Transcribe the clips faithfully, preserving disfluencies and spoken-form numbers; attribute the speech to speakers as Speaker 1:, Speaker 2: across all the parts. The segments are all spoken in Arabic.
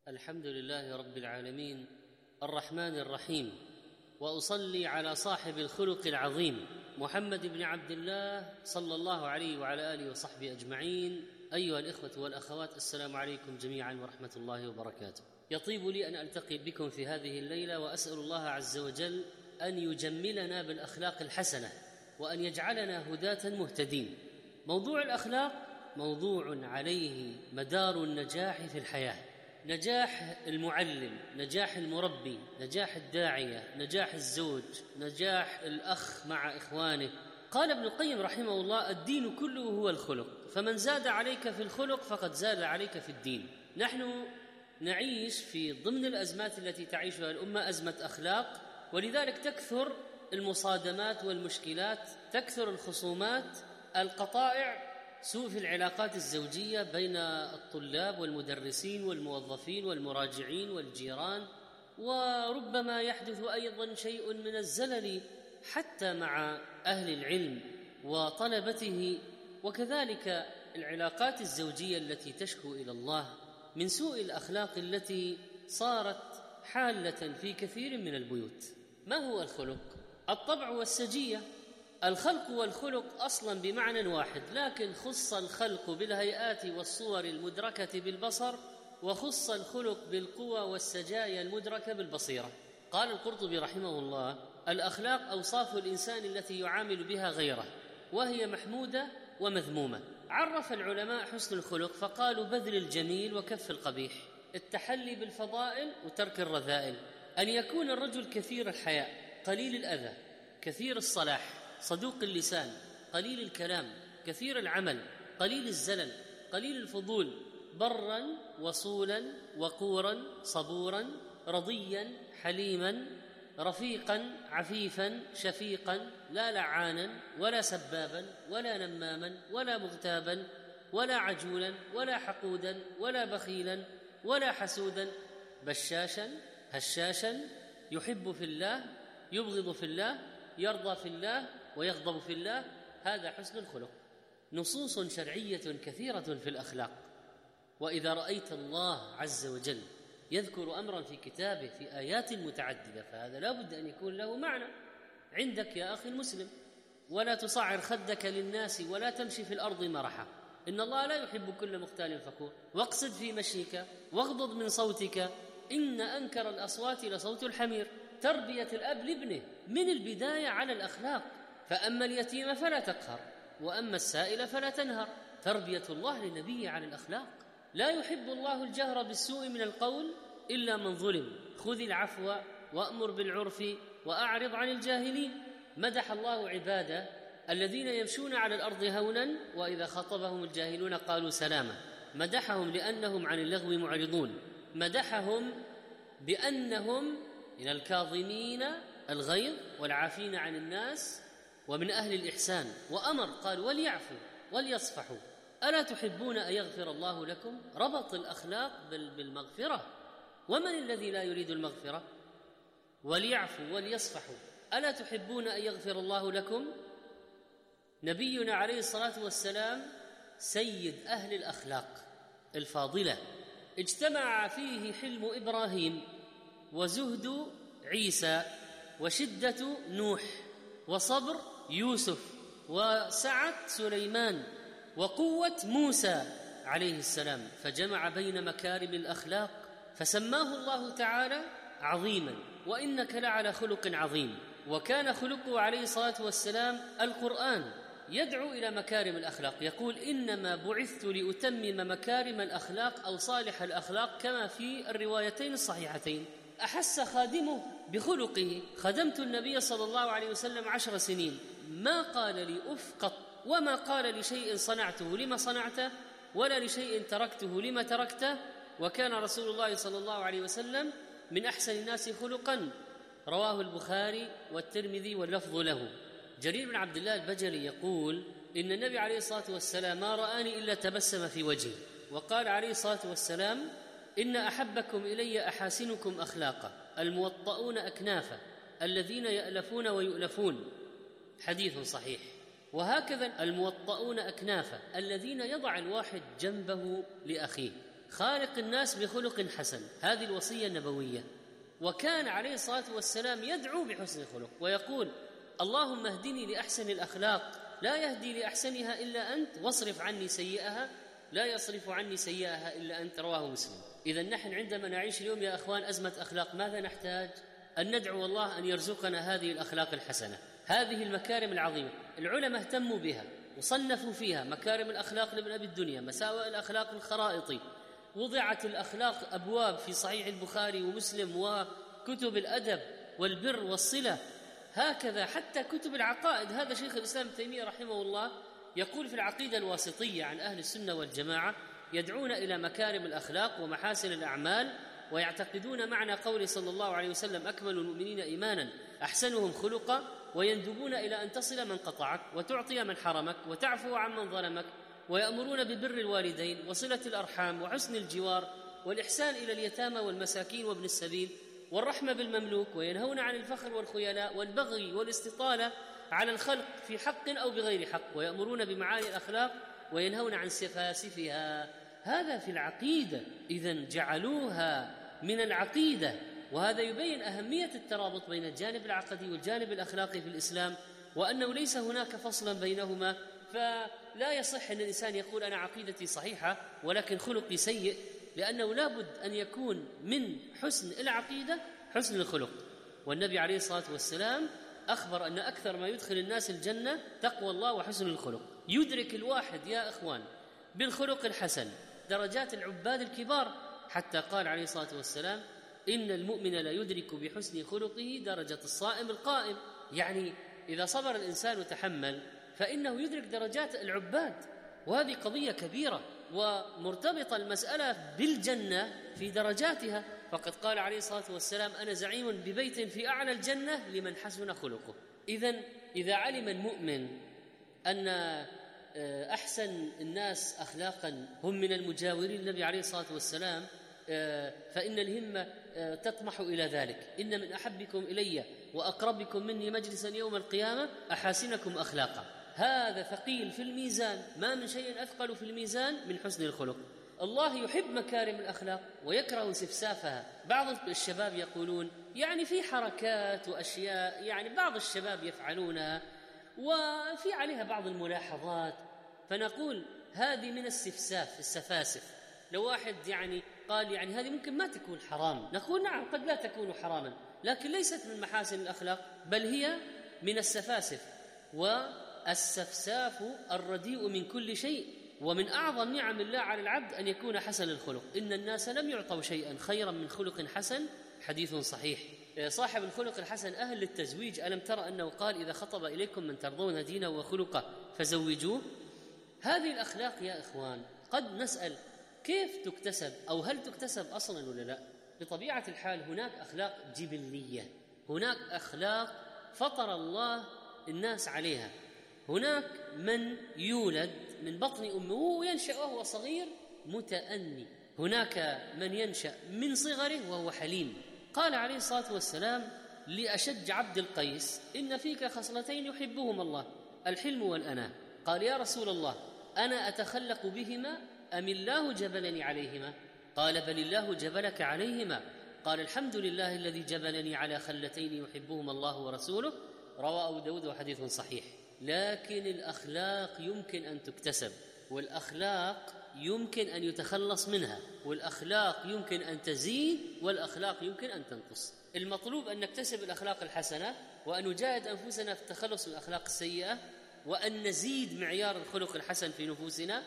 Speaker 1: الحمد لله رب العالمين الرحمن الرحيم، وأصلي على صاحب الخلق العظيم محمد بن عبد الله صلى الله عليه وعلى آله وصحبه أجمعين. أيها الإخوة والأخوات، السلام عليكم جميعا ورحمة الله وبركاته. يطيب لي أن ألتقي بكم في هذه الليلة، وأسأل الله عز وجل أن يجملنا بالأخلاق الحسنة وأن يجعلنا هداة مهتدين. موضوع الأخلاق موضوع عليه مدار النجاح في الحياة، نجاح المعلم، نجاح المربي، نجاح الداعية، نجاح الزوج، نجاح الأخ مع إخوانه. قال ابن القيم رحمه الله: الدين كله هو الخلق، فمن زاد عليك في الخلق فقد زاد عليك في الدين. نحن نعيش في ضمن الأزمات التي تعيشها الأمة أزمة أخلاق، ولذلك تكثر المصادمات والمشكلات، تكثر الخصومات، القطائع، سوء في العلاقات الزوجية بين الطلاب والمدرسين والموظفين والمراجعين والجيران، وربما يحدث أيضا شيء من الزلل حتى مع أهل العلم وطلبته، وكذلك العلاقات الزوجية التي تشكو إلى الله من سوء الأخلاق التي صارت حالة في كثير من البيوت. ما هو الخلق؟ الطبع والسجية. الخلق والخلق أصلا بمعنى واحد، لكن خص الخلق بالهيئات والصور المدركة بالبصر، وخص الخلق بالقوى والسجايا المدركة بالبصيرة. قال القرطبي رحمه الله: الأخلاق أوصاف الإنسان التي يعامل بها غيره، وهي محمودة ومذمومة. عرف العلماء حسن الخلق فقالوا: بذل الجميل وكف القبيح، التحلي بالفضائل وترك الرذائل، أن يكون الرجل كثير الحياء، قليل الأذى، كثير الصلاح، صدوق اللسان، قليل الكلام، كثير العمل، قليل الزلل، قليل الفضول، برا وصولا وقورا صبورا رضيا حليما رفيقا عفيفا شفيقا، لا لعانا ولا سبابا ولا نماما ولا مغتابا ولا عجولا ولا حقودا ولا بخيلا ولا حسودا، بشاشا هشاشا، يحب في الله يبغض في الله، يرضى في الله ويغضب في الله. هذا حسن الخلق. نصوص شرعية كثيرة في الأخلاق، وإذا رأيت الله عز وجل يذكر أمرا في كتابه في آيات متعددة فهذا لا بد أن يكون له معنى عندك يا أخي المسلم. ولا تصعر خدك للناس ولا تمشي في الأرض مرحا، إن الله لا يحب كل مختال فخور، واقصد في مشيك واغضض من صوتك، إن أنكر الأصوات لصوت الحمير. تربية الأب لابنه من البداية على الأخلاق، فأما اليتيم فلا تقهر وأما السائل فلا تنهر. تربية الله للنبي على الأخلاق. لا يحب الله الجهر بالسوء من القول إلا من ظلم، خذ العفو وأمر بالعرف وأعرض عن الجاهلين. مدح الله عباده الذين يمشون على الأرض هونا وإذا خطبهم الجاهلون قالوا سلاما. مدحهم لأنهم عن اللغو معرضون، مدحهم بأنهم من الكاظمين الغيظ والعافين عن الناس ومن أهل الإحسان، وأمر قال: وليعفوا وليصفحوا، ألا تحبون أن يغفر الله لكم؟ ربط الأخلاق بالمغفرة. ومن الذي لا يريد المغفرة؟ وليعفوا وليصفحوا، ألا تحبون أن يغفر الله لكم؟ نبينا عليه الصلاة والسلام سيد أهل الأخلاق الفاضلة، اجتمع فيه حلم إبراهيم وزهد عيسى وشدة نوح وصبر يوسف وسعة سليمان وقوة موسى عليه السلام، فجمع بين مكارم الأخلاق فسماه الله تعالى عظيما: وإنك لعلى خلق عظيم. وكان خلقه عليه الصلاة والسلام القرآن، يدعو إلى مكارم الأخلاق، يقول: إنما بعثت لأتمم مكارم الأخلاق أو صالح الأخلاق، كما في الروايتين الصحيحتين. أحس خادمه بخلقه: خدمت النبي صلى الله عليه وسلم عشر سنين، ما قال لي أف قط، وما قال لشيء صنعته لما صنعته، ولا لشيء تركته لما تركته. وكان رسول الله صلى الله عليه وسلم من أحسن الناس خلقا. رواه البخاري والترمذي واللفظ له. جرير بن عبد الله البجلي يقول: إن النبي عليه الصلاة والسلام ما رآني إلا تبسم في وجهي. وقال عليه الصلاة والسلام: إن أحبكم إلي أحاسنكم أخلاقا، الموطؤون أكنافا، الذين يألفون ويؤلفون. حديث صحيح. وهكذا الموطؤون أكنافا، الذين يضع الواحد جنبه لأخيه. خالق الناس بخلق حسن، هذه الوصية النبوية. وكان عليه الصلاة والسلام يدعو بحسن الخلق ويقول: اللهم اهدني لأحسن الأخلاق لا يهدي لأحسنها إلا أنت، واصرف عني سيئها لا يصرف عني سيئها إلا أنت. رواه مسلم. إذا نحن عندما نعيش اليوم يا أخوان أزمة أخلاق، ماذا نحتاج؟ أن ندعو الله أن يرزقنا هذه الأخلاق الحسنة، هذه المكارم العظيمة. العلماء اهتموا بها وصنفوا فيها مكارم الأخلاق لابن أبي الدنيا، مساوئ الأخلاق الخرائطي، وضعت الأخلاق أبواب في صحيح البخاري ومسلم وكتب الأدب والبر والصلة، هكذا حتى كتب العقائد. هذا شيخ الإسلام ابن تيمية رحمه الله يقول في العقيدة الواسطية عن أهل السنة والجماعة: يدعون إلى مكارم الأخلاق ومحاسن الأعمال، ويعتقدون معنى قول صلى الله عليه وسلم: أكمل المؤمنين إيمانا أحسنهم خلقا، ويندبون إلى أن تصل من قطعك وتعطي من حرمك وتعفو عن من ظلمك، ويأمرون ببر الوالدين وصلة الأرحام وحسن الجوار والإحسان إلى اليتامى والمساكين وابن السبيل والرحمة بالمملوك، وينهون عن الفخر والخيلاء والبغي والاستطالة على الخلق في حق أو بغير حق، ويأمرون بمعالي الأخلاق وينهون عن سفاسفها. هذا في العقيدة، إذن جعلوها من العقيدة. وهذا يبين أهمية الترابط بين الجانب العقدي والجانب الأخلاقي في الإسلام، وأنه ليس هناك فصلا بينهما. فلا يصح أن الإنسان يقول أنا عقيدتي صحيحة ولكن خلقي سيء، لأنه لابد أن يكون من حسن العقيدة حسن الخلق. والنبي عليه الصلاة والسلام أخبر أن أكثر ما يدخل الناس الجنة تقوى الله وحسن الخلق. يدرك الواحد يا إخوان بالخلق الحسن درجات العباد الكبار، حتى قال عليه الصلاة والسلام: إن المؤمن لا يدرك بحسن خلقه درجة الصائم القائم. يعني إذا صبر الإنسان وتحمل فإنه يدرك درجات العباد، وهذه قضية كبيرة ومرتبطة المسألة بالجنة في درجاتها. فقد قال عليه الصلاة والسلام: أنا زعيم ببيت في أعلى الجنة لمن حسن خلقه. إذن إذا علم المؤمن أن أحسن الناس أخلاقا هم من المجاورين النبي عليه الصلاة والسلام، فإن الهمة تطمح إلى ذلك. إن من أحبكم إلي وأقربكم مني مجلسا يوم القيامة أحاسنكم أخلاقا. هذا ثقيل في الميزان، ما من شيء أثقل في الميزان من حسن الخلق. الله يحب مكارم الأخلاق ويكره سفسافها. بعض الشباب يقولون يعني في حركات وأشياء يعني بعض الشباب يفعلونها وفي عليها بعض الملاحظات، فنقول هذه من السفساف السفاسف. لو واحد يعني قال يعني هذه ممكن ما تكون حرام، نقول نعم قد لا تكون حراما، لكن ليست من محاسن الأخلاق بل هي من السفاسف. والسفساف الرديء من كل شيء، ومن أعظم نعم الله على العبد أن يكون حسن الخلق. إن الناس لم يعطوا شيئا خيرا من خلق حسن، حديث صحيح. صاحب الخلق الحسن أهل للتزويج. ألم ترى أنه قال: إذا خطب إليكم من ترضون دينه وخلقه فزوجوه. هذه الأخلاق يا إخوان قد نسأل كيف تكتسب أو هل تكتسب أصلا ولا لا؟ بطبيعة الحال هناك أخلاق جبلية، هناك أخلاق فطر الله الناس عليها. هناك من يولد من بطن أمه وينشأ وهو صغير متأني، هناك من ينشأ من صغره وهو حليم. قال عليه الصلاة والسلام لأشج عبد القيس: إن فيك خصلتين يحبهما الله، الحلم والأناة. قال: يا رسول الله أنا أتخلق بهما أم الله جبلني عليهما؟ قال: بل الله جبلك عليهما. قال: الحمد لله الذي جبلني على خلتين يحبهما الله ورسوله. رواه أبو داود وحديث صحيح. لكن الأخلاق يمكن أن تكتسب، والأخلاق يمكن أن يتخلص منها، والأخلاق يمكن أن تزيد، والأخلاق يمكن أن تنقص. المطلوب أن نكتسب الأخلاق الحسنة، وأن نجاهد أنفسنا في التخلص من الأخلاق السيئة، وأن نزيد معيار الخلق الحسن في نفوسنا،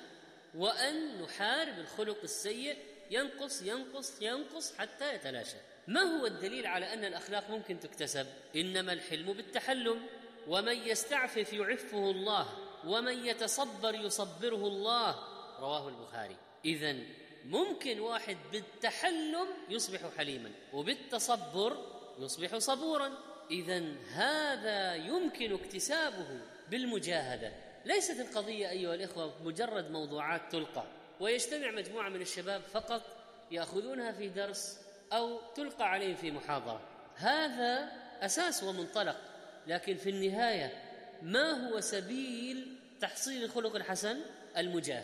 Speaker 1: وأن نحارب الخلق السيء ينقص ينقص ينقص حتى يتلاشى. ما هو الدليل على أن الأخلاق ممكن تكتسب؟ إنما الحلم بالتحلم، ومن يستعفف يعفه الله، ومن يتصبر يصبره الله. رواه البخاري. إذن ممكن واحد بالتحلم يصبح حليما، وبالتصبر يصبح صبورا. إذن هذا يمكن اكتسابه بالمجاهدة. ليست القضية أيها الإخوة مجرد موضوعات تلقى ويجتمع مجموعة من الشباب فقط يأخذونها في درس أو تلقى عليهم في محاضرة. هذا أساس ومنطلق، لكن في النهاية ما هو سبيل تحصيل الخلق الحسن؟ المجاهدة.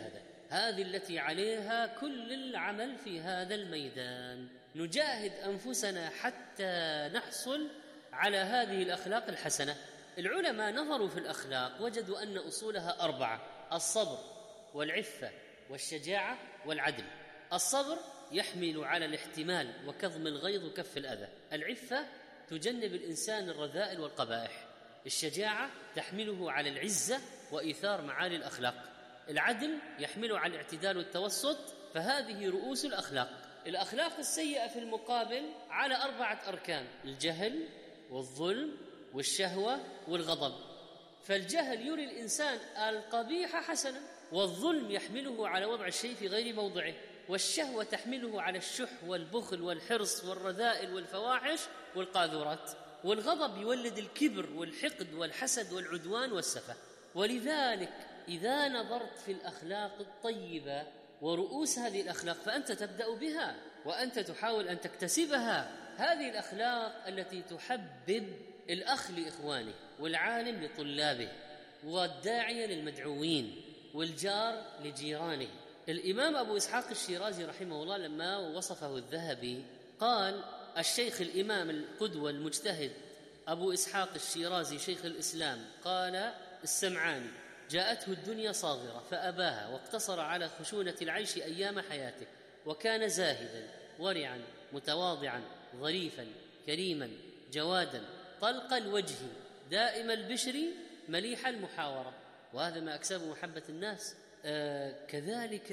Speaker 1: هذه التي عليها كل العمل في هذا الميدان. نجاهد أنفسنا حتى نحصل على هذه الأخلاق الحسنة. العلماء نظروا في الأخلاق وجدوا أن أصولها أربعة: الصبر والعفة والشجاعة والعدل. الصبر يحمل على الاحتمال وكظم الغيظ وكف الأذى. العفة تجنب الإنسان الرذائل والقبائح. الشجاعة تحمله على العزة وإيثار معالي الأخلاق. العدل يحمله على الاعتدال والتوسط. فهذه رؤوس الأخلاق. الأخلاق السيئة في المقابل على أربعة أركان: الجهل والظلم والشهوة والغضب. فالجهل يري الإنسان القبيح حسنا، والظلم يحمله على وضع الشيء في غير موضعه، والشهوة تحمله على الشح والبخل والحرص والرذائل والفواحش والقاذورات، والغضب يولد الكبر والحقد والحسد والعدوان والسفة. ولذلك إذا نظرت في الأخلاق الطيبة ورؤوس هذه الأخلاق فأنت تبدأ بها وأنت تحاول أن تكتسبها. هذه الأخلاق التي تحبب الأخ لإخوانه، والعالم لطلابه، والداعية للمدعوين، والجار لجيرانه. الإمام أبو إسحاق الشيرازي رحمه الله لما وصفه الذهبي قال: الشيخ الإمام القدوة المجتهد أبو إسحاق الشيرازي شيخ الإسلام قال السمعاني: جاءته الدنيا صاغرة فأباها، واقتصر على خشونة العيش أيام حياته، وكان زاهدا ورعا متواضعا ظريفا كريما جوادا طلق الوجه دائم البشر مليح المحاورة. وهذا ما أكسب محبة الناس. آه كذلك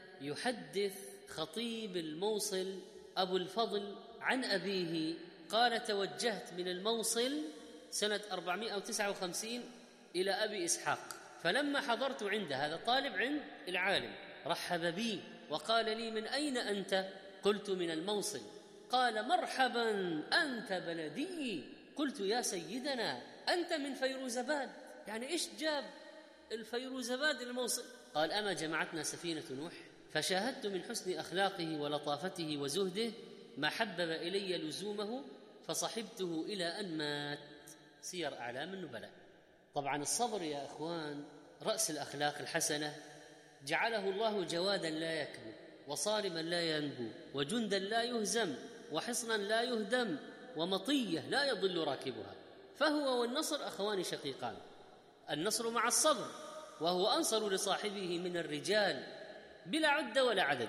Speaker 1: يحدث خطيب الموصل أبو الفضل عن أبيه قال: توجهت من الموصل سنة أربعمائة وتسعة وخمسين إلى أبي إسحاق، فلما حضرت عنده، هذا طالب عند العالم، رحب بي وقال لي: من أين أنت؟ قلت: من الموصل. قال: مرحبا أنت بلدي. قلت: يا سيدنا أنت من فيروزباد، يعني إيش جاب الفيروزباد الموصل؟ قال: أما جمعتنا سفينة نوح، فشاهدت من حسن أخلاقه ولطافته وزهده ما حبب إلي لزومه، فصحبته إلى أن مات. سير أعلام النبلاء. طبعا الصبر يا أخوان رأس الأخلاق الحسنة. جعله الله جوادا لا يكبو، وصارما لا ينبو، وجندا لا يهزم، وحصنا لا يهدم، ومطية لا يضل راكبها. فهو والنصر أخوان شقيقان. النصر مع الصبر، وهو أنصر لصاحبه من الرجال بلا عد ولا عدد،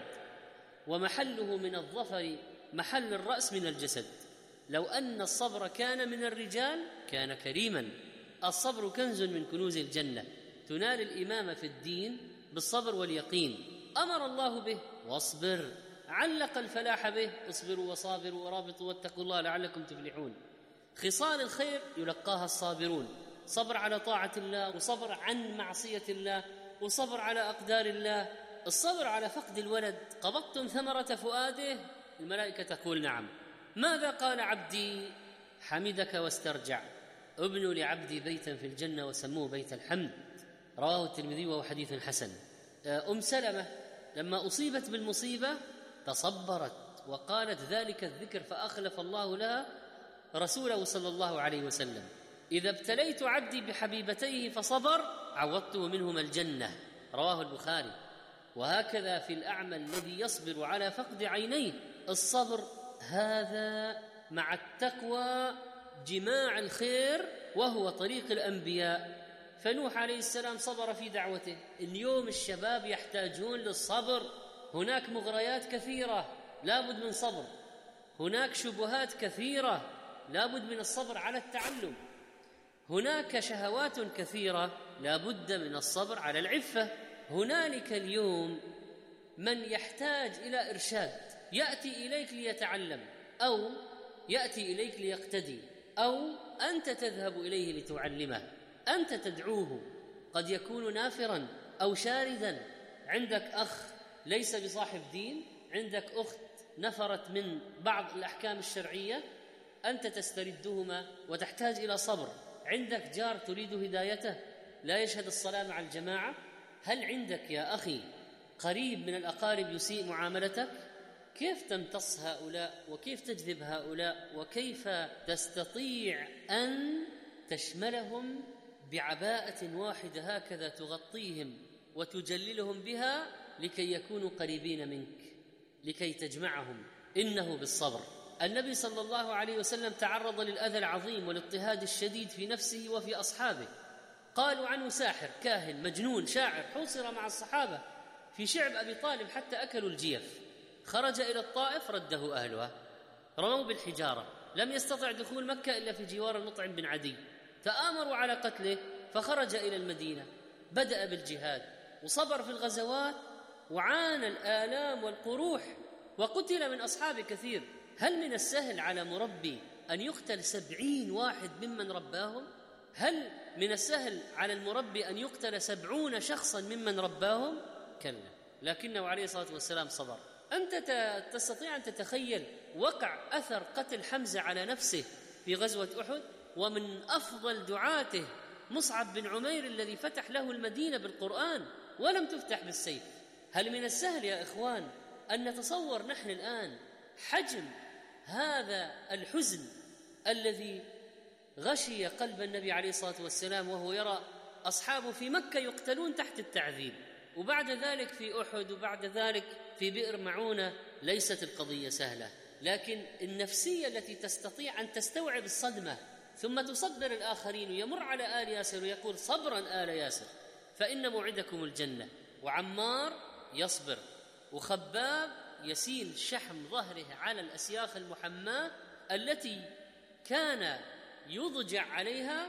Speaker 1: ومحله من الظفر محل الرأس من الجسد. لو أن الصبر كان من الرجال كان كريما. الصبر كنز من كنوز الجنة، تنال الإمامة في الدين بالصبر واليقين. أمر الله به: واصبر. علق الفلاح به: اصبروا وصابروا ورابطوا واتقوا الله لعلكم تفلحون. خصال الخير يلقاها الصابرون: صبر على طاعة الله، وصبر عن معصية الله، وصبر على أقدار الله. الصبر على فقد الولد: قبضتم ثمرة فؤاده؟ الملائكة تقول: نعم. ماذا قال عبدي؟ حمدك واسترجع. ابنوا لعبدي بيتا في الجنة وسموه بيت الحمد. رواه الترمذي وهو حديث حسن. أم سلمة لما أصيبت بالمصيبة تصبرت وقالت ذلك الذكر، فأخلف الله لها رسوله صلى الله عليه وسلم: إذا ابتليت عبدي بحبيبتيه فصبر عوضته منهما الجنة. رواه البخاري. وهكذا في الأعمى الذي يصبر على فقد عينيه. الصبر هذا مع التقوى جماع الخير، وهو طريق الأنبياء. فنوح عليه السلام صبر في دعوته. اليوم الشباب يحتاجون للصبر. هناك مغريات كثيرة لابد من صبر، هناك شبهات كثيرة لابد من الصبر على التعلم، هناك شهوات كثيرة لابد من الصبر على العفة. هنالك اليوم من يحتاج إلى إرشاد، يأتي إليك ليتعلم، أو يأتي إليك ليقتدي، أو أنت تذهب إليه لتعلمه. أنت تدعوه، قد يكون نافرا أو شاردا. عندك أخ ليس بصاحب دين، عندك أخت نفرت من بعض الأحكام الشرعية، أنت تستردهما وتحتاج إلى صبر. عندك جار تريد هدايته لا يشهد الصلاة مع الجماعة. هل عندك يا أخي قريب من الأقارب يسيء معاملتك؟ كيف تمتص هؤلاء وكيف تجذب هؤلاء وكيف تستطيع أن تشملهم بعباءة واحدة هكذا تغطيهم وتجللهم بها لكي يكونوا قريبين منك، لكي تجمعهم، إنه بالصبر. النبي صلى الله عليه وسلم تعرض للأذى العظيم والاضطهاد الشديد في نفسه وفي أصحابه. قالوا عنه ساحر، كاهن، مجنون، شاعر. حوصر مع الصحابة في شعب أبي طالب حتى أكلوا الجيف. خرج إلى الطائف رده أهلها، رموا بالحجارة، لم يستطع دخول مكة إلا في جوار المطعم بن عدي. تآمروا على قتله فخرج إلى المدينة، بدأ بالجهاد وصبر في الغزوات وعانى الآلام والقروح وقتل من أصحابه كثير. هل من السهل على مربي أن يقتل سبعين واحد ممن رباهم؟ هل من السهل على المربي أن يقتل سبعون شخصا ممن رباهم؟ كلا، لكنه عليه الصلاة والسلام صبر. أنت تستطيع أن تتخيل وقع أثر قتل حمزة على نفسه في غزوة أحد، ومن أفضل دعاته مصعب بن عمير الذي فتح له المدينة بالقرآن ولم تفتح بالسيف. هل من السهل يا إخوان أن نتصور نحن الآن حجم هذا الحزن الذي غشي قلب النبي عليه الصلاة والسلام وهو يرى أصحابه في مكة يقتلون تحت التعذيب، وبعد ذلك في أحد، وبعد ذلك في بئر معونة؟ ليست القضية سهلة، لكن النفسية التي تستطيع أن تستوعب الصدمة ثم تصبر الآخرين، ويمر على آل ياسر ويقول صبرا آل ياسر فإن موعدكم الجنة. وعمار يصبر، وخباب يسيل شحم ظهره على الأسياخ المحماة التي كان يضجع عليها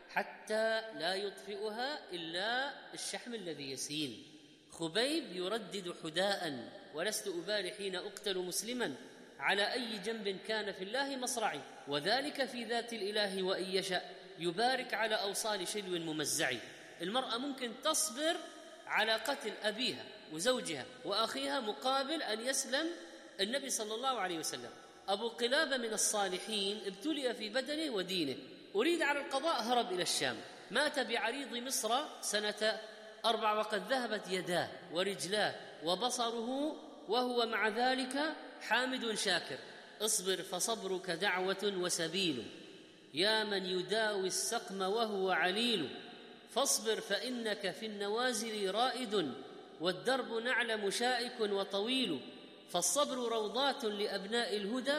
Speaker 1: حتى لا يطفئها إلا الشحم الذي يسيل. خبيب يردد حداء: ولست أبالي حين أقتل مسلما على أي جنب كان في الله مصرعي، وذلك في ذات الإله وإن يشأ يبارك على أوصال شلو ممزع. المرأة ممكن تصبر على قتل أبيها وزوجها وأخيها مقابل أن يسلم النبي صلى الله عليه وسلم. أبو قلابة من الصالحين ابتلي في بدنه ودينه، أريد على القضاء، هرب إلى الشام، مات بعريض مصر سنة أربع وقد ذهبت يداه ورجلاه وبصره وهو مع ذلك حامد شاكر. اصبر فصبرك دعوة وسبيل، يا من يداوي السقم وهو عليل، فاصبر فإنك في النوازل رائد، والدرب نعلم شائك وطويل، فالصبر روضات لأبناء الهدى،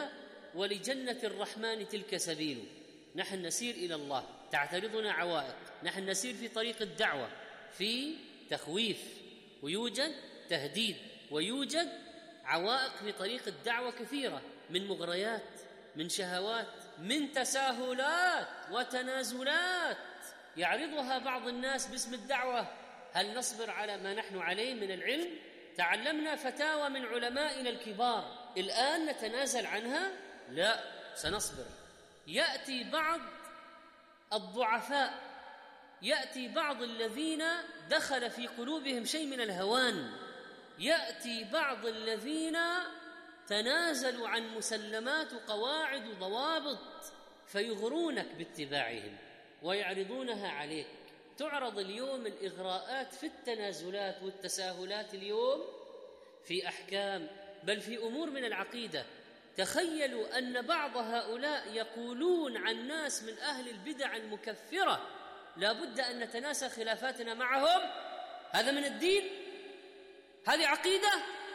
Speaker 1: ولجنة الرحمن تلك سبيل. نحن نسير إلى الله، تعترضنا عوائق، نحن نسير في طريق الدعوة، في تخويف ويوجد تهديد، ويوجد عوائق في طريق الدعوة كثيرة، من مغريات، من شهوات، من تساهلات وتنازلات يعرضها بعض الناس باسم الدعوة. هل نصبر على ما نحن عليه من العلم؟ تعلمنا فتاوى من علمائنا الكبار، الآن نتنازل عنها؟ لا، سنصبر. يأتي بعض الضعفاء، يأتي بعض الذين دخل في قلوبهم شيء من الهوان، يأتي بعض الذين تنازلوا عن مسلمات وقواعد وضوابط فيغرونك باتباعهم ويعرضونها عليك. تعرض اليوم الإغراءات في التنازلات والتساهلات اليوم في أحكام، بل في أمور من العقيدة. تخيلوا أن بعض هؤلاء يقولون عن ناس من أهل البدع المكفرة لا بد أن نتناسى خلافاتنا معهم. هذا من الدين؟ هذه عقيدة؟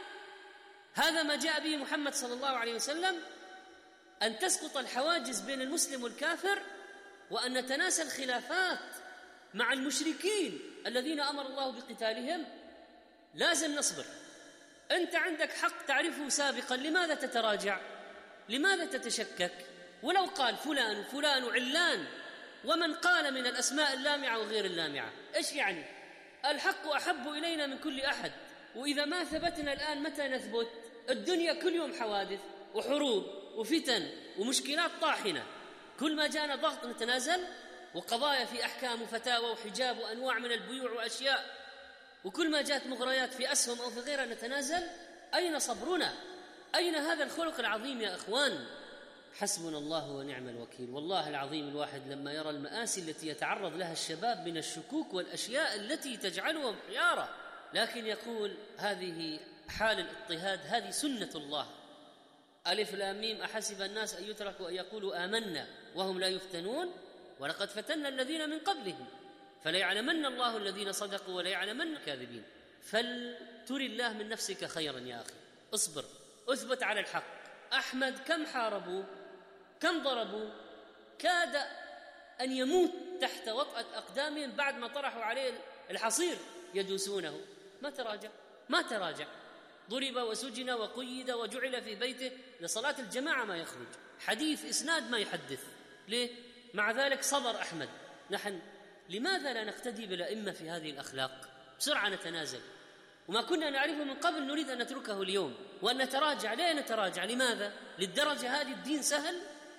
Speaker 1: هذا ما جاء به محمد صلى الله عليه وسلم؟ أن تسقط الحواجز بين المسلم والكافر، وأن نتناسى الخلافات مع المشركين الذين أمر الله بقتالهم؟ لازم نصبر. أنت عندك حق تعرفه سابقا، لماذا تتراجع؟ لماذا تتشكك؟ ولو قال فلان وفلان وعلان، ومن قال من الأسماء اللامعة وغير اللامعة، إيش يعني؟ الحق أحب إلينا من كل أحد، وإذا ما ثبتنا الآن متى نثبت؟ الدنيا كل يوم حوادث وحروب وفتن ومشكلات طاحنة، كل ما جاءنا ضغط نتنازل، وقضايا في أحكام وفتاوى وحجاب وأنواع من البيوع وأشياء، وكل ما جاءت مغريات في أسهم أو في غيرها نتنازل. أين صبرنا؟ أين هذا الخلق العظيم يا أخوان؟ حسبنا الله ونعم الوكيل. والله العظيم الواحد لما يرى المآسي التي يتعرض لها الشباب من الشكوك والأشياء التي تجعلهم حيارى، لكن يقول هذه حال الاضطهاد، هذه سنة الله. ألف لام ميم أحسب الناس أن يتركوا أن يقولوا آمنا وهم لا يفتنون ولقد فتنا الذين من قبلهم فليعلمن الله الذين صدقوا وليعلمن الكاذبين. فال تري الله من نفسك خيرا يا أخي، اصبر، اثبت على الحق. أحمد كم حاربوا، كم ضربوا، كاد أن يموت تحت وطأة أقدامهم بعد ما طرحوا عليه الحصير يدوسونه، ما تراجع ما تراجع ضرب وسجن وقيد وجعل في بيته لصلاة الجماعة ما يخرج، حديث إسناد ما يحدث. ليه؟ مع ذلك صبر أحمد. نحن لماذا لا نقتدي بالأئمة في هذه الأخلاق؟ بسرعة نتنازل، وما كنا نعرفه من قبل نريد أن نتركه اليوم وأن نتراجع. ليه نتراجع؟ لماذا؟ للدرجة هذه الدين سهل؟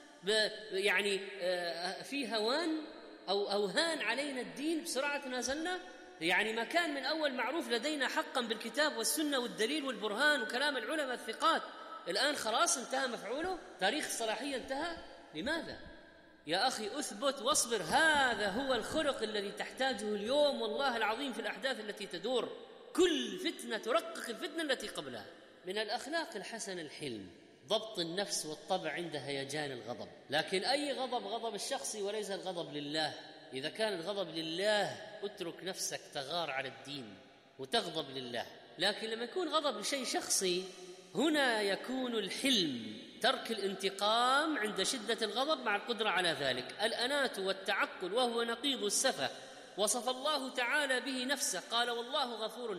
Speaker 1: يعني في هوان أو أوهان علينا الدين بسرعة تنازلنا؟ يعني ما كان من أول معروف لدينا حقا بالكتاب والسنة والدليل والبرهان وكلام العلماء الثقات، الآن خلاص انتهى مفعوله، تاريخ الصلاحية انتهى. لماذا؟ يا أخي أثبت واصبر، هذا هو الخلق الذي تحتاجه اليوم والله العظيم في الأحداث التي تدور. كل فتنة ترقق الفتنة التي قبلها. من الأخلاق الحسن الحلم، ضبط النفس والطبع عند هيجان الغضب، لكن أي غضب؟ غضب الشخصي وليس الغضب لله. إذا كان الغضب لله اترك نفسك تغار على الدين وتغضب لله، لكن لما يكون غضب لشيء شخصي هنا يكون الحلم، ترك الانتقام عند شدة الغضب مع القدرة على ذلك. الأنات والتعقل وهو نقيض السفة، وصف الله تعالى به نفسه، قال والله غفور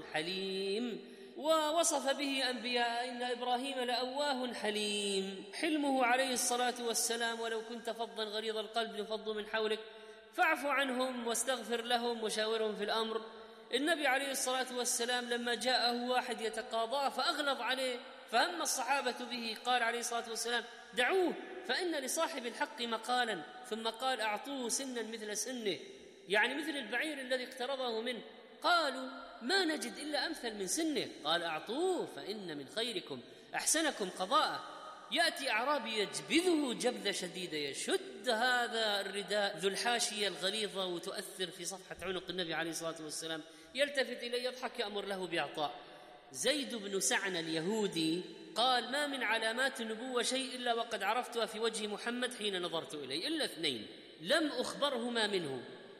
Speaker 1: حليم، ووصف به أنبياء إن إبراهيم لأواه حليم. حلمه عليه الصلاة والسلام، ولو كنت فظا غليظ القلب لانفضوا من حولك فاعف عنهم واستغفر لهم وشاورهم في الأمر. النبي عليه الصلاة والسلام لما جاءه واحد يتقاضاه فأغلظ عليه، فهم الصحابة به، قال عليه الصلاة والسلام دعوه فإن لصاحب الحق مقالا، ثم قال أعطوه سنا مثل سنه، يعني مثل البعير الذي اقترضه منه. قالوا ما نجد إلا أمثل من سنه، قال أعطوه فإن من خيركم أحسنكم قضاء. يأتي أعرابي يجبذه جبذة شديدة، يشد هذا الرداء ذو الحاشية الغليظة وتؤثر في صفحة عنق النبي عليه الصلاة والسلام، يلتفت إليه يضحك يأمر له بإعطاء. زيد بن سعنة اليهودي قال ما من علامات النبوة شيء إلا وقد عرفتها في وجه محمد حين نظرت إليه، إلا اثنين لم أخبرهما منه،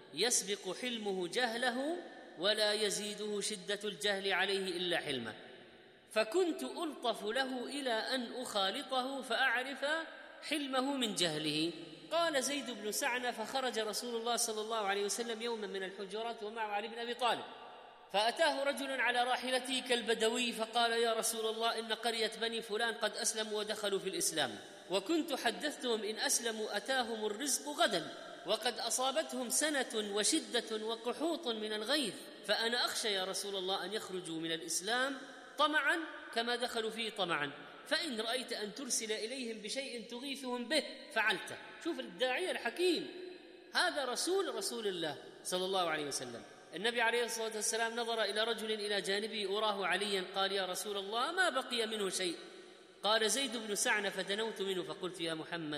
Speaker 1: يسبق حلمه جهله ولا يزيده شدة الجهل عليه إلا حلمه، فكنت ألطف له إلى أن أخالطه فأعرف حلمه من جهله. قال زيد بن سعنة فخرج رسول الله صلى الله عليه وسلم يوما من الحجرات ومعه علي بن أبي طالب، فأتاه رجل على راحلته كالبدوي فقال يا رسول الله إن قرية بني فلان قد أسلموا ودخلوا في الإسلام، وكنت حدثتهم إن أسلموا أتاهم الرزق غدا، وقد أصابتهم سنة وشدة وقحوط من الغيث، فأنا أخشى يا رسول الله أن يخرجوا من الإسلام طمعا كما دخلوا فيه طمعا، فإن رأيت أن ترسل إليهم بشيء تغيثهم به فعلته. شوف الداعية الحكيم، هذا رسول رسول الله صلى الله عليه وسلم. النبي عليه الصلاة والسلام نظر إلى رجل إلى جانبه أراه عليا، قال يا رسول الله ما بقي منه شيء. قال زيد بن سعنة فدنوت منه فقلت يا محمد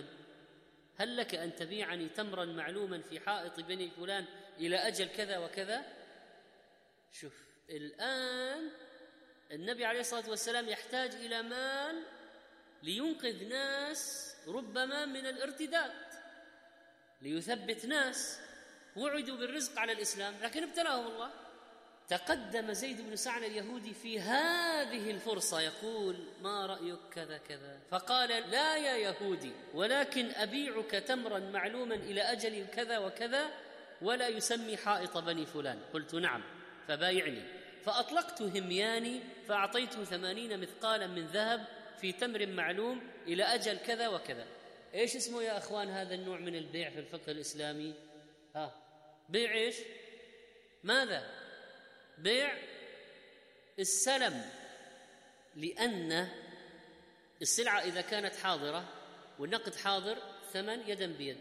Speaker 1: هل لك أن تبيعني تمرا معلوما في حائط بني فلان إلى أجل كذا وكذا؟ شوف الآن النبي عليه الصلاة والسلام يحتاج إلى مال لينقذ ناس ربما من الارتداد، ليثبت ناس وعدوا بالرزق على الإسلام لكن ابتلاهم الله. تقدم زيد بن سعنة اليهودي في هذه الفرصة يقول ما رأيك كذا كذا، فقال لا يا يهودي ولكن أبيعك تمرا معلوما إلى أجل كذا وكذا ولا يسمي حائط بني فلان. قلت نعم فبايعني، فأطلقت همياني فأعطيته ثمانين مثقالا من ذهب في تمر معلوم إلى أجل كذا وكذا. إيش اسمه يا أخوان هذا النوع من البيع في الفقه الإسلامي؟ ها بيع إيش؟ ماذا؟ بيع السلم، لأن السلعة إذا كانت حاضرة والنقد حاضر ثمن يدا بيد،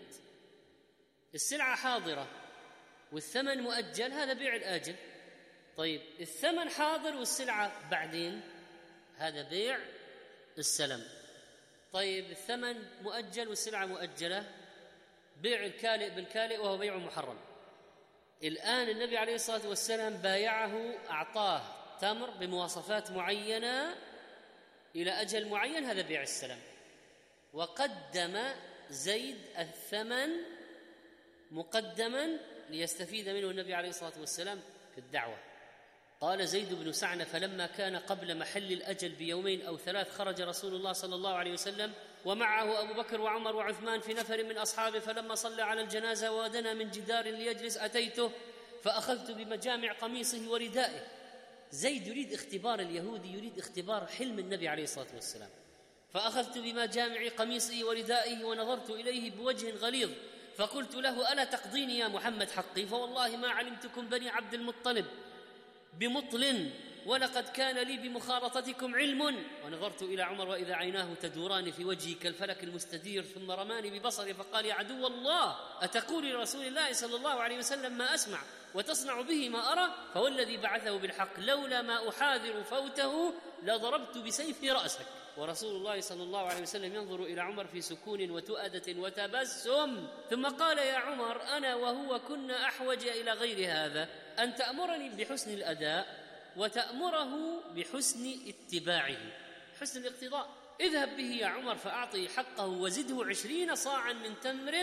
Speaker 1: السلعة حاضرة والثمن مؤجل هذا بيع الآجل. طيب الثمن حاضر والسلعة بعدين هذا بيع السلم. طيب الثمن مؤجل والسلعة مؤجلة بيع الكالئ بالكالئ وهو بيع محرم. الآن النبي عليه الصلاة والسلام بايعه، أعطاه تمر بمواصفات معينة إلى أجل معين، هذا بيع السلم، وقدم زيد الثمن مقدما ليستفيد منه النبي عليه الصلاة والسلام في الدعوة. قال زيد بن سعنة: فلما كان قبل محل الأجل بيومين أو ثلاث خرج رسول الله صلى الله عليه وسلم ومعه أبو بكر وعمر وعثمان في نفر من أصحابه، فلما صلى على الجنازة ودنا من جدار ليجلس أتيته فأخذت بمجامع قميصه وردائه. زيد يريد اختبار اليهودي، يريد اختبار حلم النبي عليه الصلاة والسلام. فأخذت بمجامع قميصه وردائه ونظرت إليه بوجه غليظ فقلت له: ألا تقضيني يا محمد حقي؟ فوالله ما علمتكم بني عبد المطلب بمطل، ولقد كان لي بمخالطتكم علم. ونظرت إلى عمر وإذا عيناه تدوران في وجهي كالفلك المستدير، ثم رماني ببصري فقال: يا عدو الله، أتقول لرسول الله صلى الله عليه وسلم ما أسمع وتصنع به ما أرى؟ فوالذي بعثه بالحق لولا ما أحاذر فوته لضربت بسيفي رأسك. ورسول الله صلى الله عليه وسلم ينظر إلى عمر في سكون وتؤدة وتبسم، ثم قال: يا عمر، أنا وهو كنا أحوج إلى غير هذا، أن تأمرني بحسن الأداء وتأمره بحسن اتباعه، حسن الاقتضاء. اذهب به يا عمر فأعطي حقه وزده عشرين صاعا من تمر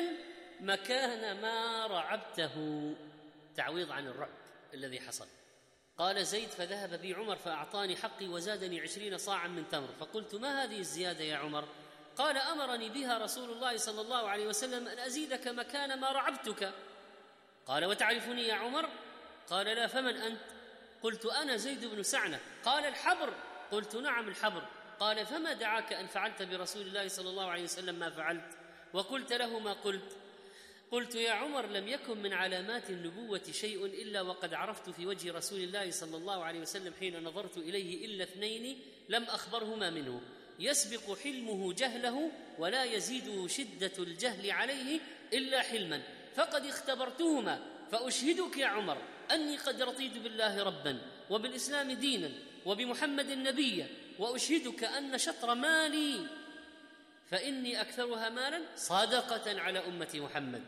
Speaker 1: مكان ما رعبته، تعويض عن الرعب الذي حصل. قال زيد: فذهب بي عمر فأعطاني حقي وزادني عشرين صاعا من تمر، فقلت: ما هذه الزيادة يا عمر؟ قال: أمرني بها رسول الله صلى الله عليه وسلم أن أزيدك مكان ما رعبتك. قال: وتعرفني يا عمر؟ قال: لا. فمن أنت؟ قلت: أنا زيد بن سعنة. قال: الحبر؟ قلت: نعم الحبر. قال: فما دعاك أن فعلت برسول الله صلى الله عليه وسلم ما فعلت وقلت له ما قلت؟ قلت: يا عمر، لم يكن من علامات النبوة شيء إلا وقد عرفت في وجه رسول الله صلى الله عليه وسلم حين نظرت إليه إلا اثنين لم أخبرهما منه: يسبق حلمه جهله ولا يزيده شدة الجهل عليه إلا حلما، فقد اختبرتهما. فأشهدك يا عمر أني قد رضيت بالله ربا وبالإسلام دينا وبمحمد نبيا، وأشهدك أن شطر مالي فإني أكثرها مالا صدقة على أمة محمد.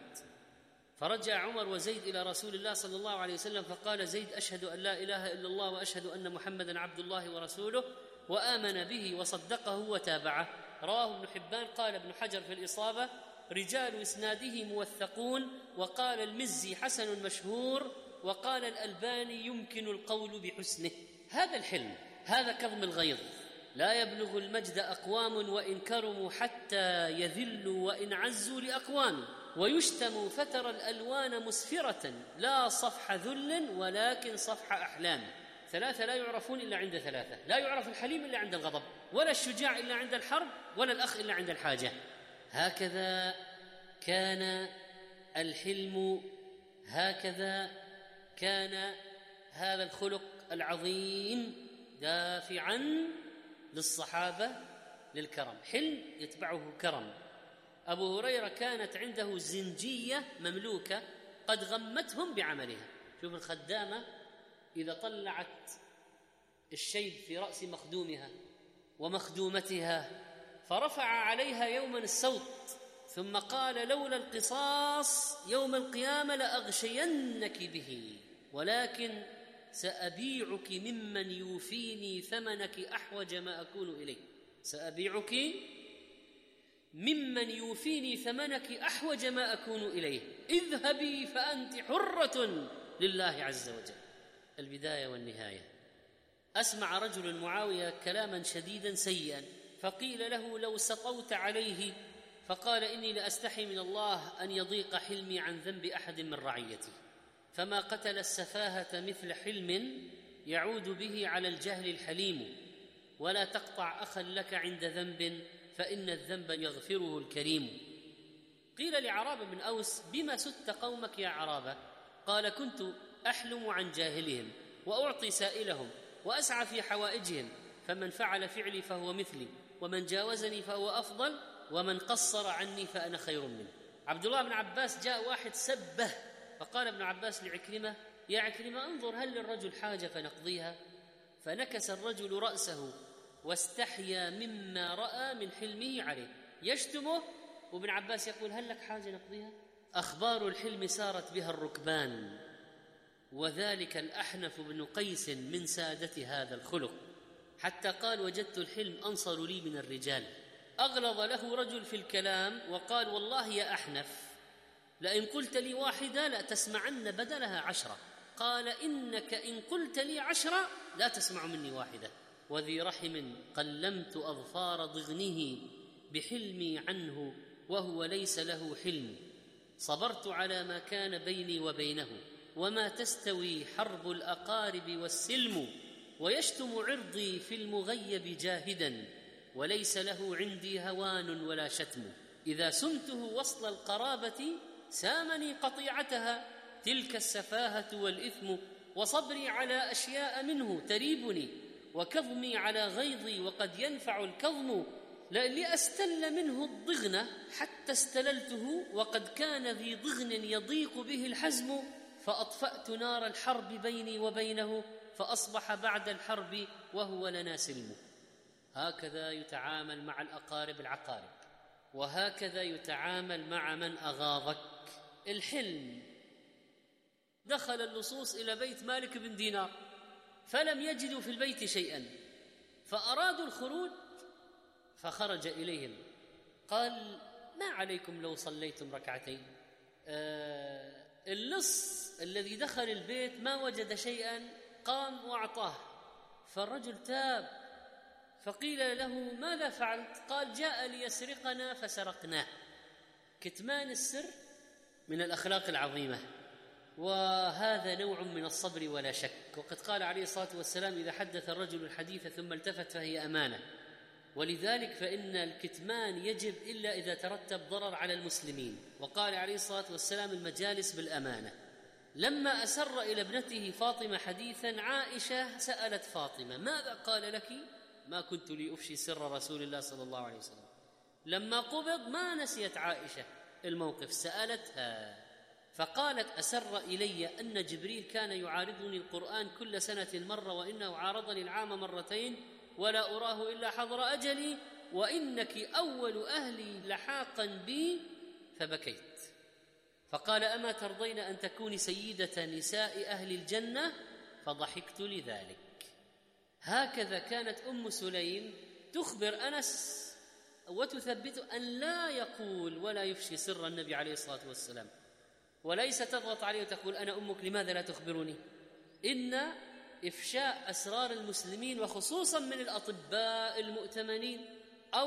Speaker 1: فرجع عمر وزيد إلى رسول الله صلى الله عليه وسلم فقال زيد: أشهد أن لا إله إلا الله وأشهد أن محمدا عبد الله ورسوله، وآمن به وصدقه وتابعه. رواه ابن حبان. قال ابن حجر في الإصابة: رجال إسناده موثقون. وقال المزي: حسن مشهور. وقال الألباني: يمكن القول بحسنه. هذا الحلم، هذا كظم الغيظ. لا يبلغ المجد أقوام وإن كرموا حتى يذلوا وإن عزوا لأقوام، ويشتم فتر الألوان مسفرة لا صفح ذل ولكن صفح أحلام. ثلاثة لا يعرفون إلا عند ثلاثة: لا يعرف الحليم إلا عند الغضب، ولا الشجاع إلا عند الحرب، ولا الأخ إلا عند الحاجة. هكذا كان الحلم، هكذا كان هذا الخلق العظيم دافعا للصحابة للكرم. حلم يتبعه كرم. أبو هريرة كانت عنده زنجية مملوكة قد غمتهم بعملها. شوف الخدامة إذا طلعت الشيب في رأس مخدومها ومخدومتها فرفع عليها يوما السوط ثم قال: لولا القصاص يوم القيامة لأغشينك به، ولكن سأبيعك ممن يوفيني ثمنك أحوج ما أكون إليه. سأبيعك ممن يوفيني ثمنك أحوج ما أكون إليه، اذهبي فأنت حرة لله عز وجل. البداية والنهاية. أسمع رجل معاوية كلاما شديدا سيئا فقيل له: لو سطوت عليه. فقال: إني لأستحي من الله أن يضيق حلمي عن ذنب أحد من رعيتي، فما قتل السفاهة مثل حلم يعود به على الجهل الحليم، ولا تقطع أخا لك عند ذنب فإن الذنب يغفره الكريم. قيل لعرابة بن أوس: بما سدت قومك يا عرابة؟ قال: كنت أحلم عن جاهلهم وأعطي سائلهم وأسعى في حوائجهم، فمن فعل فعلي فهو مثلي، ومن جاوزني فهو أفضل، ومن قصر عني فأنا خير منه. عبد الله بن عباس جاء واحد سبه فقال ابن عباس لعكرمة: يا عكرمة انظر هل للرجل حاجة فنقضيها؟ فنكس الرجل رأسه واستحيا مما رأى من حلمه عليه، يشتمه وابن عباس يقول: هل لك حاجة نقضيها؟ أخبار الحلم سارت بها الركبان، وذلك الأحنف بن قيس من سادة هذا الخلق، حتى قال: وجدت الحلم أنصر لي من الرجال. أغلظ له رجل في الكلام وقال: والله يا أحنف لئن قلت لي واحدة لتسمعن بدلها عشرة. قال: إنك إن قلت لي عشرة لا تسمع مني واحدة. وذي رحم قلمت أظفار ضغنه بحلمي عنه وهو ليس له حلم. صبرت على ما كان بيني وبينه وما تستوي حرب الأقارب والسلم. ويشتم عرضي في المغيب جاهدا وليس له عندي هوان ولا شتم. إذا سمته وصل القرابة سامني قطيعتها تلك السفاهة والإثم. وصبري على أشياء منه تريبني وكظمي على غيظي وقد ينفع الكظم. لأستل منه الضغن حتى استللته وقد كان ذي ضغن يضيق به الحزم. فأطفأت نار الحرب بيني وبينه فأصبح بعد الحرب وهو لنا سلم. هكذا يتعامل مع الأقارب العقارب، وهكذا يتعامل مع من أغاظك. الحلم. دخل اللصوص إلى بيت مالك بن دينار فلم يجدوا في البيت شيئا، فأرادوا الخروج فخرج إليهم قال: ما عليكم لو صليتم ركعتين؟ آه اللص الذي دخل البيت ما وجد شيئا قام وأعطاه، فالرجل تاب فقيل له: ماذا فعلت؟ قال: جاء ليسرقنا فسرقناه. كتمان السر من الأخلاق العظيمة، وهذا نوع من الصبر ولا شك. وقد قال عليه الصلاة والسلام: إذا حدث الرجل الحديث ثم التفت فهي أمانة. ولذلك فإن الكتمان يجب إلا إذا ترتب ضرر على المسلمين. وقال عليه الصلاة والسلام: المجالس بالأمانة. لما أسر إلى ابنته فاطمة حديثا عائشة سألت فاطمة: ماذا قال لك؟ ما كنت لأفشي سر رسول الله صلى الله عليه وسلم. لما قبض ما نسيت عائشة الموقف، سألتها فقالت: أسر إلي أن جبريل كان يعارضني القرآن كل سنة مرة، وإنه عارضني العام مرتين ولا أراه إلا حضر أجلي، وإنك أول أهلي لحاقا بي. فبكيت. فقال: أما ترضين أن تكوني سيدة نساء أهل الجنة؟ فضحكت لذلك. هكذا كانت أم سليم تخبر أنس وتثبت أن لا يقول ولا يفشي سر النبي عليه الصلاة والسلام، وليس تضغط عليه وتقول: أنا أمك لماذا لا تخبرني؟ إن إفشاء أسرار المسلمين وخصوصا من الأطباء المؤتمنين أو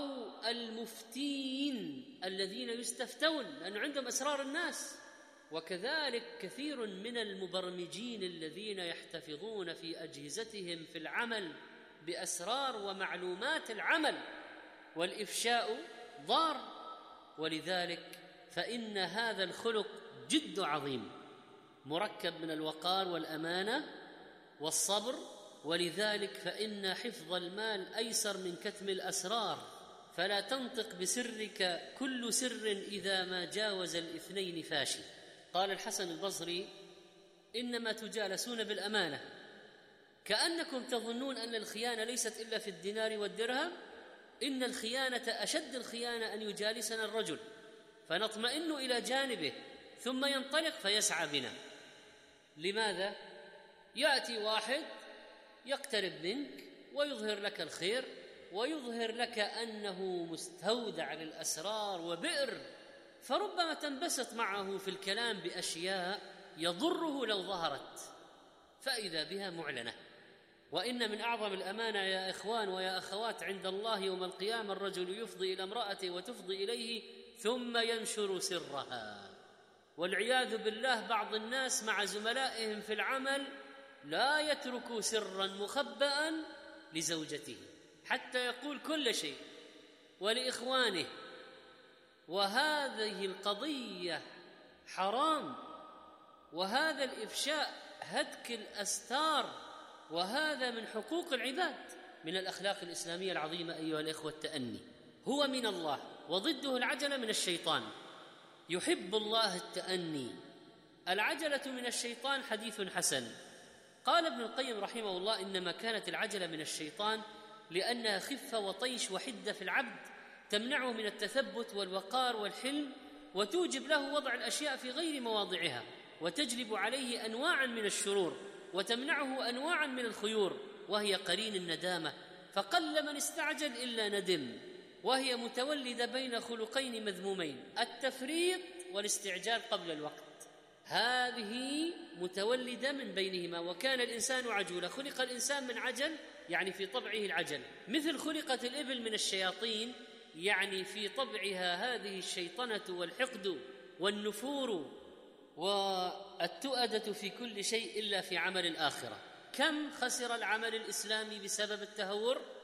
Speaker 1: المفتين الذين يستفتون لأنه عندهم أسرار الناس، وكذلك كثير من المبرمجين الذين يحتفظون في أجهزتهم في العمل بأسرار ومعلومات العمل، والإفشاء ضار. ولذلك فإن هذا الخلق جد عظيم مركب من الوقار والأمانة والصبر. ولذلك فإن حفظ المال أيسر من كتم الأسرار، فلا تنطق بسرك كل سر إذا ما جاوز الاثنين فاشي. قال الحسن البصري: إنما تجالسون بالأمانة كأنكم تظنون أن الخيانة ليست إلا في الدينار والدرهم. إن الخيانة أشد الخيانة أن يجالسنا الرجل فنطمئن إلى جانبه ثم ينطلق فيسعى بنا. لماذا؟ يأتي واحد يقترب منك ويظهر لك الخير ويظهر لك أنه مستودع للأسرار وبئر، فربما تنبسط معه في الكلام بأشياء يضره لو ظهرت، فإذا بها معلنة. وإن من أعظم الأمانة يا إخوان ويا أخوات عند الله يوم القيامة الرجل يفضي إلى امرأته وتفضي إليه ثم ينشر سرها. والعياذ بالله بعض الناس مع زملائهم في العمل لا يترك سرا مخبأ لزوجته حتى يقول كل شيء ولإخوانه، وهذه القضية حرام، وهذا الإفشاء هتك الأستار، وهذا من حقوق العباد. من الأخلاق الإسلامية العظيمة أيها الإخوة التأني، هو من الله وضده العجلة من الشيطان. يحب الله التأني. العجلة من الشيطان حديث حسن. قال ابن القيم رحمه الله: إنما كانت العجلة من الشيطان لأنها خفة وطيش وحدة في العبد تمنعه من التثبت والوقار والحلم، وتوجب له وضع الأشياء في غير مواضعها، وتجلب عليه أنواعا من الشرور، وتمنعه أنواعا من الخيور، وهي قرين الندامة، فقل من استعجل إلا ندم، وهي متولدة بين خلقين مذمومين: التفريط والاستعجال قبل الوقت. هذه متولدة من بينهما. وكان الإنسان عجولا، خلق الإنسان من عجل يعني في طبعه العجل، مثل خلقت الإبل من الشياطين يعني في طبعها هذه الشيطنة والحقد والنفور والتؤدة في كل شيء إلا في عمل الآخرة. كم خسر العمل الإسلامي بسبب التهور؟